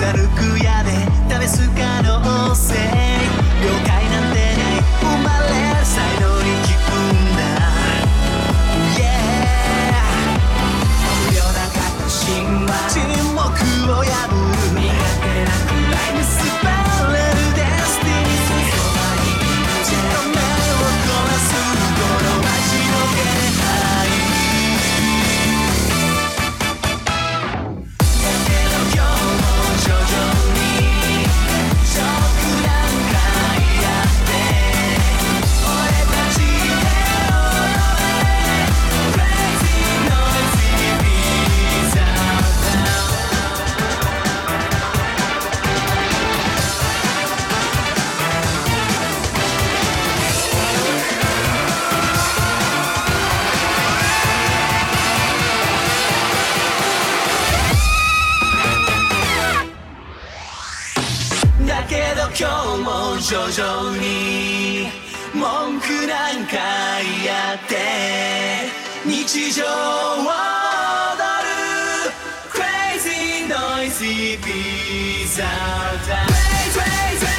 貫く矢で試す可能性了解なんてない生まれる才能に聞くんだ Yeah 不良な確信は沈黙を破る苦手なくらいにスパレルデスティニーそばにいるじゃ目を凝らすこの街の気配だけど今日も徐々に文句なんか言って日常を踊る Crazy Noisy Bizarre Time